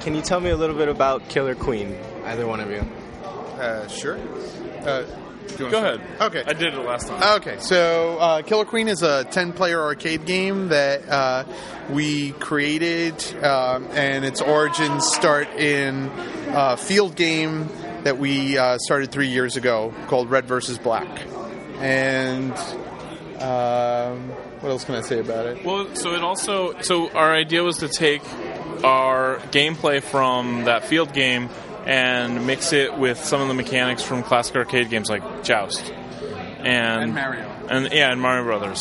can you tell me a little bit about Killer Queen? Either one of you. Sure. Go ahead. Okay. I did it last time. Okay, so Killer Queen is a 10-player arcade game that we created, and its origins start in a field game that we started 3 years ago called Red vs. Black. And what else can I say about it? Well, so our idea was to take our gameplay from that field game and mix it with some of the mechanics from classic arcade games like Joust and Mario, and Mario Brothers,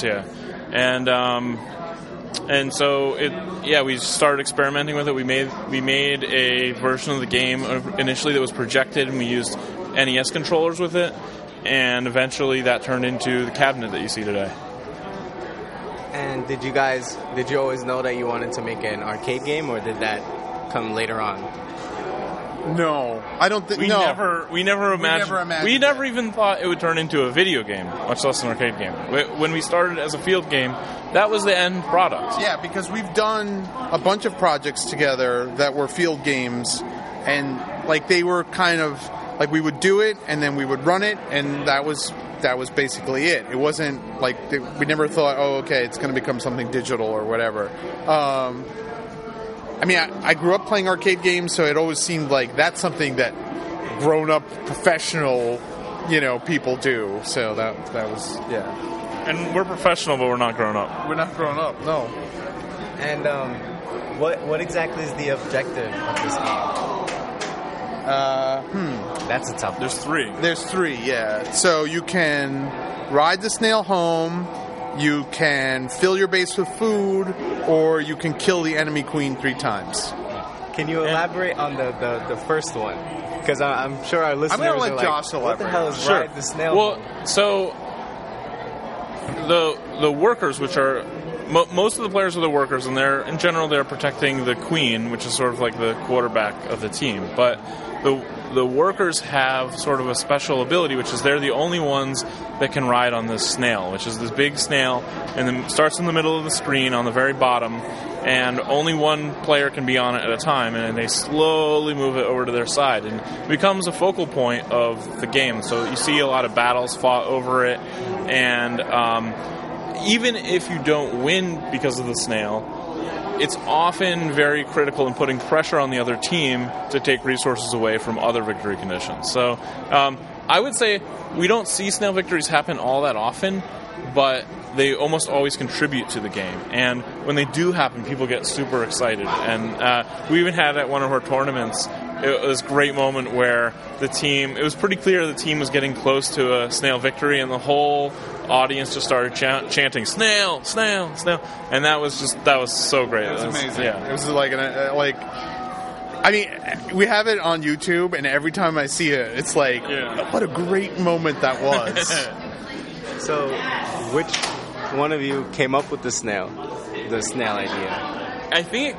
and so we started experimenting with it. We made a version of the game initially that was projected, and we used NES controllers with it, and eventually that turned into the cabinet that you see today. And did you always know that you wanted to make an arcade game, or did that come later on? No, I don't think. We never imagined. We never even thought it would turn into a video game, much less an arcade game. When we started as a field game, that was the end product. Yeah, because we've done a bunch of projects together that were field games, and like they were kind of like we would do it and then we would run it, and that was basically it. It wasn't like we never thought, oh, okay, it's going to become something digital or whatever. I mean, I grew up playing arcade games, so it always seemed like that's something that grown-up professional, people do. So that was, yeah. And we're professional, but we're not grown up. We're not grown up, no. And what exactly is the objective of this game? That's a tough one. There's three, yeah. So you can ride the snail home, you can fill your base with food, or you can kill the enemy queen 3 times. Can you elaborate on the first one? Because I'm sure our listeners I'm going to let are Josh like, what the hell is Sure. ride the snail? Well, so the workers, which are most of the players are the workers, and they're protecting the queen, which is sort of like the quarterback of the team. But the workers have sort of a special ability, which is they're the only ones that can ride on this snail, which is this big snail, and then starts in the middle of the screen on the very bottom, and only one player can be on it at a time, and they slowly move it over to their side, and it becomes a focal point of the game. So you see a lot of battles fought over it, and even if you don't win because of the snail, it's often very critical in putting pressure on the other team to take resources away from other victory conditions. So I would say we don't see snail victories happen all that often, but they almost always contribute to the game. And when they do happen, people get super excited. And we even had at one of our tournaments this great moment where it was pretty clear the team was getting close to a snail victory, and the whole audience just started chanting "snail, snail, snail," and that was so great. It was amazing. Yeah. It was like I mean, we have it on YouTube, and every time I see it, it's like, what a great moment that was. So, which one of you came up with the snail idea? I think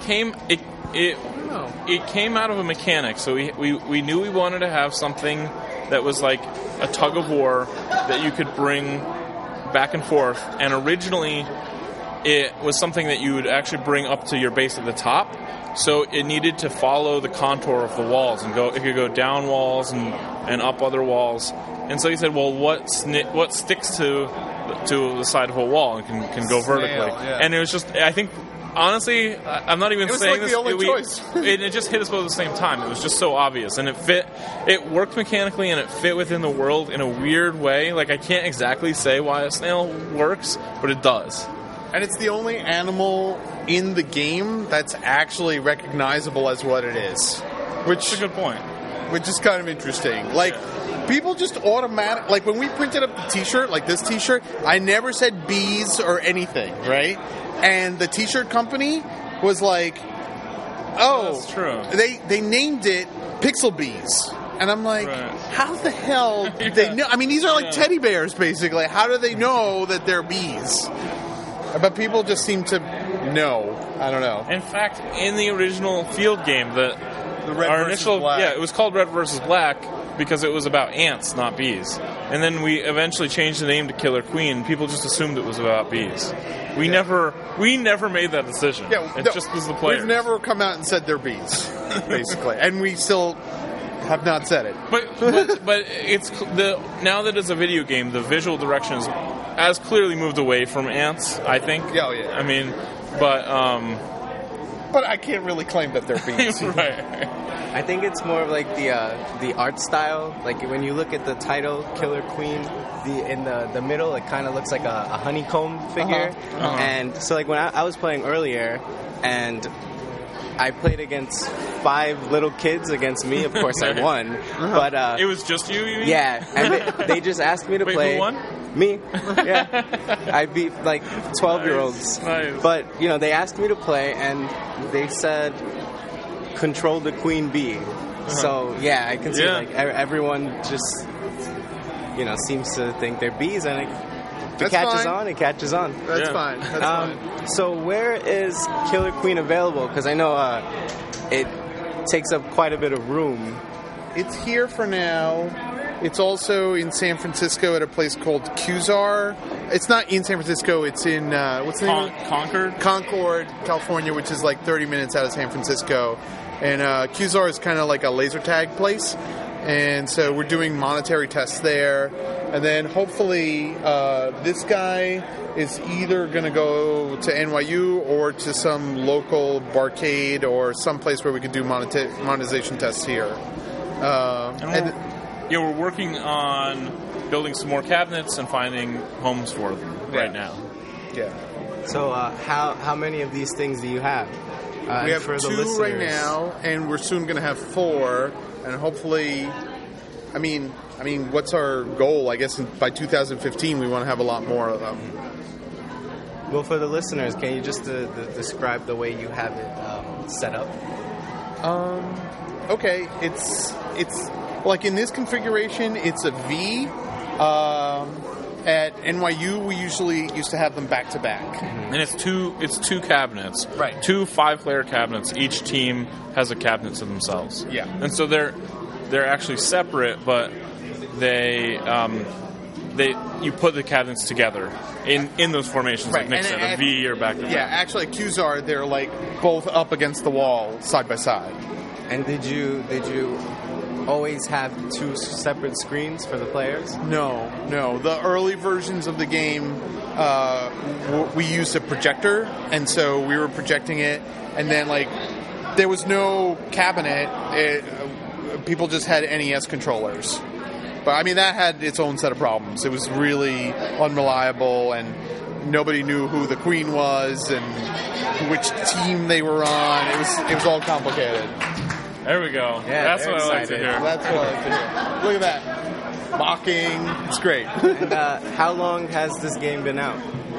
it came out of a mechanic. So we knew we wanted to have something that was like a tug of war that you could bring back and forth. And originally, it was something that you would actually bring up to your base at the top. So it needed to follow the contour of the walls and it could go down walls and up other walls. And so he said, well, what sticks to the side of a wall and can go vertically? Yeah. And it was just, I think, honestly, I'm not even saying this. It was like the only choice. It just hit us both at the same time. It was just so obvious. And it worked mechanically, and it fit within the world in a weird way. Like, I can't exactly say why a snail works, but it does. And it's the only animal in the game that's actually recognizable as what it is. That's a good point. Which is kind of interesting. Like, people just automatic. Like, when we printed up the T-shirt, like this T-shirt, I never said bees or anything, right? And the T-shirt company was like, "Oh, that's true." They named it Pixel Bees." And I'm like, how the hell did they know? I mean, these are like teddy bears, basically. How do they know that they're bees? But people just seem to know. I don't know. In fact, in the original field game, the Red versus Black. Yeah, it was called Red versus Black. because it was about ants, not bees. And then we eventually changed the name to Killer Queen. People just assumed it was about bees. We never made that decision. Yeah, it just was the players. We've never come out and said they're bees, basically, and we still have not said it. But it's now that it's a video game, the visual direction has clearly moved away from ants, I think. Yeah, yeah. I mean, but I can't really claim that they're bees. Right. I think it's more of like the art style. Like when you look at the title, Killer Queen, in the middle, it kind of looks like a honeycomb figure. And so like when I was playing earlier, and I played against 5 little kids against me. Of course, I won. But it was just you mean? Yeah, and they just asked me to play. Who won? Me. Yeah. I beat like 12-year-olds. Nice. But, they asked me to play, and they said, control the queen bee. So, yeah, I can see, like, everyone just, seems to think they're bees, and it catches on, it catches on. That's fine. That's fine. So, where is Killer Queen available? Because I know it takes up quite a bit of room. It's here for now. It's also in San Francisco at a place called Qzar. It's not in San Francisco. It's in, what's the name? Concord, California, which is like 30 minutes out of San Francisco. And Qzar is kind of like a laser tag place. And so we're doing monetary tests there. And then hopefully this guy is either going to go to NYU or to some local barcade or some place where we could do monetization tests here. We're working on building some more cabinets and finding homes for them right now. Yeah. So how many of these things do you have? We have 2 right now, and we're soon going to have 4. And hopefully, I mean, what's our goal? I guess by 2015 we want to have a lot more of them. Well, for the listeners, can you just describe the way you have it set up? Okay, it's like in this configuration, it's a V. At NYU, we usually used to have them back to back, and it's two cabinets, right? 2 5-player cabinets. Each team has a cabinet to themselves. Yeah, and so they're actually separate, but you put the cabinets together in those formations, like Nick said, a V or back to back. Yeah, actually, at Qzar, they're like both up against the wall, side by side. And did you always have 2 separate screens for the players? No. The early versions of the game, we used a projector, and so we were projecting it, and then like there was no cabinet. People just had NES controllers. But I mean, that had its own set of problems. It was really unreliable, and nobody knew who the queen was and which team they were on. It was all complicated. There we go. Yeah, that's what I like to hear. That's what I like to hear. Look at that. Mocking. It's great. And how long has this game been out?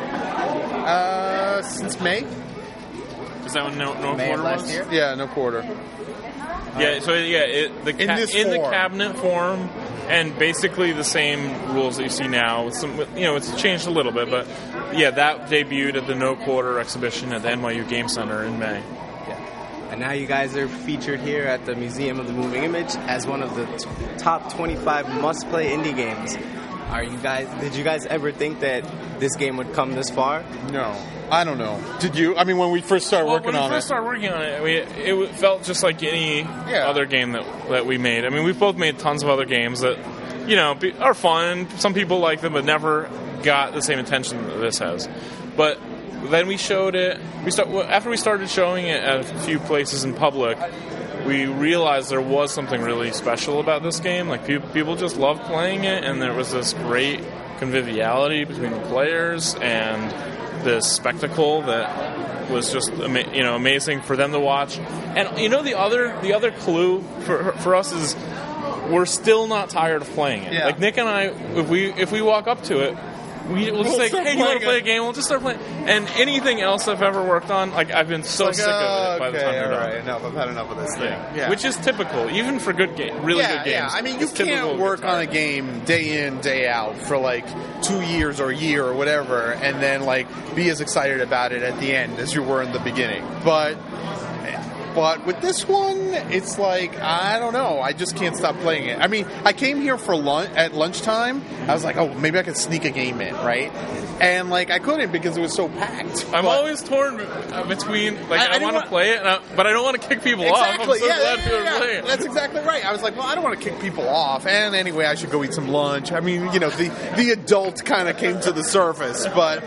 Since May. Is that when no May quarter of last was? year? Yeah, no quarter. Yeah, so in the cabinet form, and basically the same rules that you see now. It's changed a little bit, but yeah, that debuted at the No Quarter exhibition at the NYU Game Center in May. And now you guys are featured here at the Museum of the Moving Image as one of the top 25 must-play indie games. Did you guys ever think that this game would come this far? No. I don't know. Did you? I mean, when we first started working on it. It felt just like any other game that we made. I mean, we've both made tons of other games that, are fun. Some people like them, but never got the same attention that this has. But then we showed it. After we started showing it at a few places in public, we realized there was something really special about this game. Like people just loved playing it, and there was this great conviviality between the players and this spectacle that was just amazing for them to watch. And the other clue for us is we're still not tired of playing it. Yeah. Like Nick and I, if we walk up to it, we'll just say, hey, you want to play a game? We'll just start playing. And anything else I've ever worked on, like I've been so sick of it by the time you're done. Right, enough. I've had enough of this thing. Yeah. Which is typical, even for good games, really good games. Yeah, I mean, you can't work on a game day in, day out for like 2 years or a year or whatever, and then like be as excited about it at the end as you were in the beginning. But But with this one, it's like, I don't know. I just can't stop playing it. I mean, I came here for at lunchtime. I was like, oh, maybe I could sneak a game in, right? And, like, I couldn't because it was so packed. I'm always torn between, like, I want to play it, but I don't want to kick people off. I'm so glad people are playing it. That's exactly right. I was like, well, I don't want to kick people off. And anyway, I should go eat some lunch. I mean, you know, the adult kind of came to the surface. But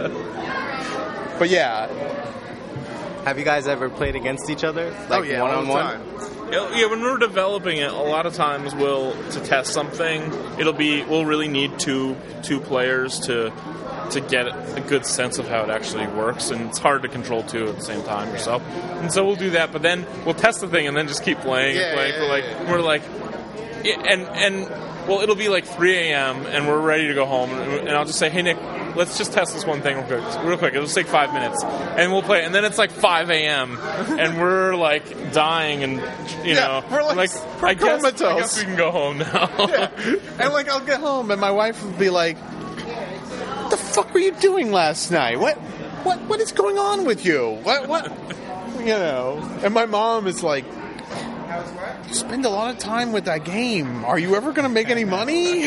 yeah. Have you guys ever played against each other? Like one-on-one? Yeah, when we're developing it, a lot of times to test something, we'll really need two players to get a good sense of how it actually works, and it's hard to control two at the same time yourself. And so we'll do that, but then we'll test the thing and then just keep playing and playing. Well, it'll be like 3 a.m. and we're ready to go home, and I'll just say, hey, Nick, let's just test this one thing real quick. It'll just take 5 minutes, and we'll play. And then it's like 5 a.m. and we're like dying, and you know, we're I guess we can go home now. And like I'll get home, and my wife will be like, "What the fuck were you doing last night? What is going on with you? What you know?" And my mom is like, "You spend a lot of time with that game. Are you ever going to make any money?"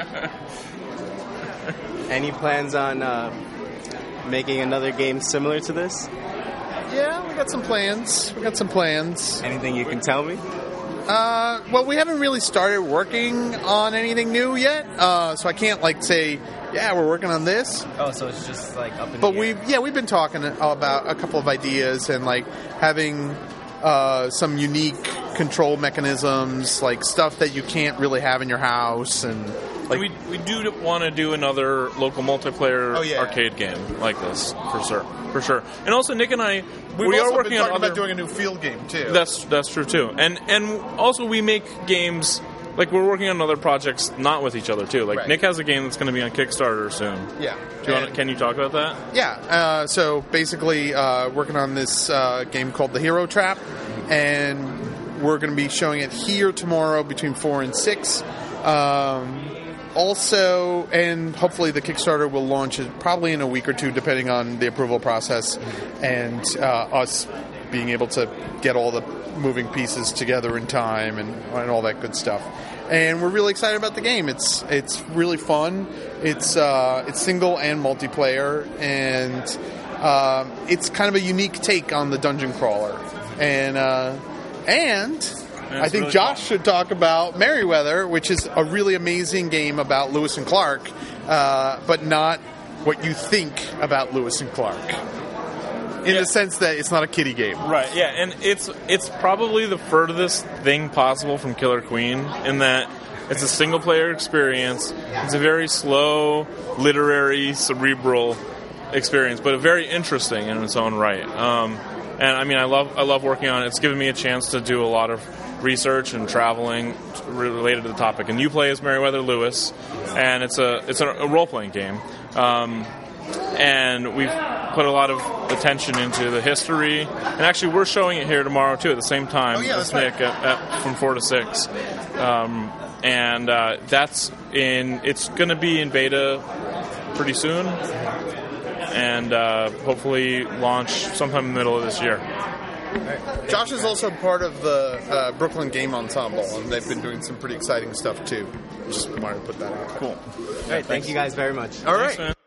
Any plans on making another game similar to this? Yeah, we got some plans. Anything you can tell me? Well, we haven't really started working on anything new yet, so I can't like say, yeah, we're working on this. Oh, so it's just like up in but the air. we've been talking about a couple of ideas and like having some unique control mechanisms, like stuff that you can't really have in your house, and like we do want to do another local multiplayer arcade game like this for sure. And also Nick and I we are working on about doing a new field game too. That's true too. And also we make games. Like, we're working on other projects not with each other, too. Like, Nick has a game that's going to be on Kickstarter soon. Yeah. Can you talk about that? Yeah. So, basically, working on this game called The Hero Trap. And we're going to be showing it here tomorrow between 4 and 6. Also, and hopefully the Kickstarter will launch probably in a week or two, depending on the approval process. And us being able to get all the moving pieces together in time and all that good stuff. And we're really excited about the game. It's really fun. It's single and multiplayer, and it's kind of a unique take on the dungeon crawler. And I think really Josh should talk about Merryweather, which is a really amazing game about Lewis and Clark, but not what you think about Lewis and Clark. In the sense that it's not a kiddie game. Right, yeah, and it's probably the furthest thing possible from Killer Queen in that it's a single-player experience. It's a very slow, literary, cerebral experience, but very interesting in its own right. And I mean, I love working on it. It's given me a chance to do a lot of research and traveling related to the topic. And you play as Merryweather Lewis, and it's a role-playing game. And we've put a lot of attention into the history. And actually, we're showing it here tomorrow, too, at the same time as Nick from 4 to 6. It's going to be in beta pretty soon. And hopefully launch sometime in the middle of this year. Josh is also part of the Brooklyn Game Ensemble, and they've been doing some pretty exciting stuff, too. Just wanted to put that out. Cool. All right, thank you guys very much. All right. Thanks, man.